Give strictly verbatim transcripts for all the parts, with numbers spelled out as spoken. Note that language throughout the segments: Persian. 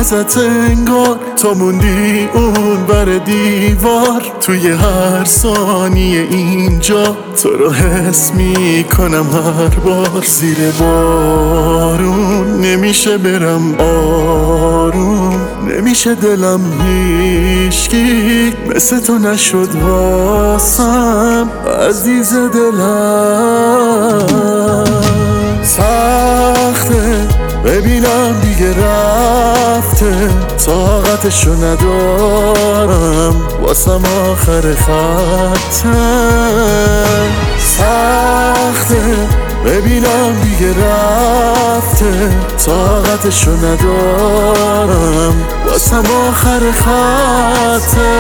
ازت انگار تا موندی اون بر دیوار. توی هر ثانیه اینجا تو رو حس میکنم هر بار. زیر بارون نمیشه برم آروم، نمیشه دلم هیچکی مثل تو نشد واسم عزیز دلم. سخته ببینم دیگه رفته، طاقتشو ندارم واسم آخر خطه. سخته ببینم دیگه رفته، طاقتشو ندارم واسم آخر خطه.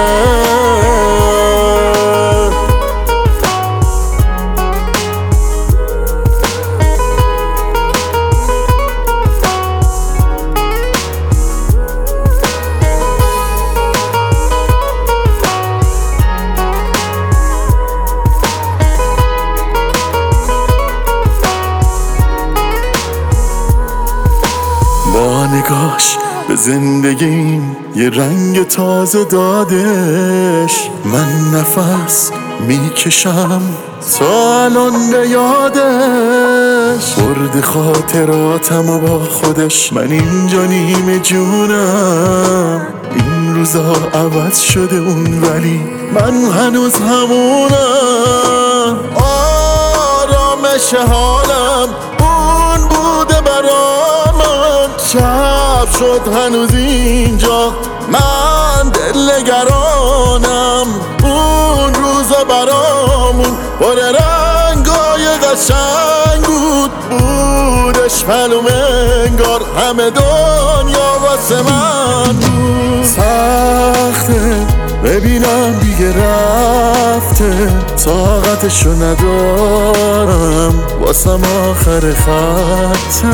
با نگاش به زندگیم یه رنگ تازه دادش. من نفس میکشم تا الان به یادش. برد خاطراتم و با خودش من اینجا نیمه جونم. این روزا عوض شده اون ولی من هنوز همونم. آرامش حالم اون بوده برام، شب شد هنوز اینجا من دل نگرانم. اون روزا برامون پر رنگای قشنگ بود، بودش معلوم انگار همه دنیا واسه من بود. سخته ببینم دیگه رفته، طاقتشو ندارم واسم آخر خطه.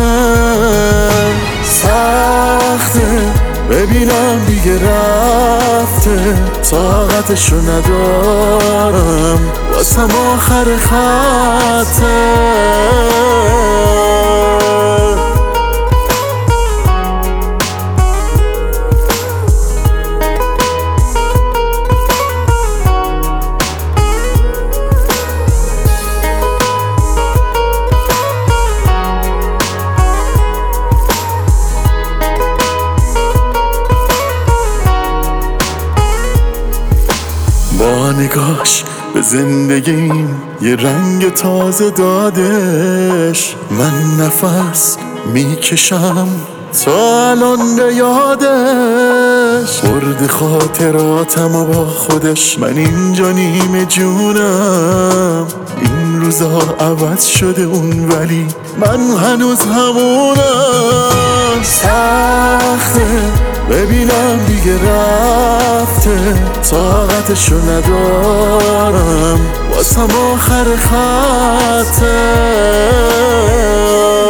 سخته ببینم دیگه رفته، طاقتشو ندارم واسم آخر خطه. با نگاش به زندگیم یه رنگ تازه دادش. من نفس میکشم تا الان به یادش. برد خاطراتم و با خودش من اینجا نیمه جونم. این روزا عوض شده اون ولی من هنوز همونم. سخته ببینم دیگه رفته، طاقتشو ندارم واسم آخر خطه.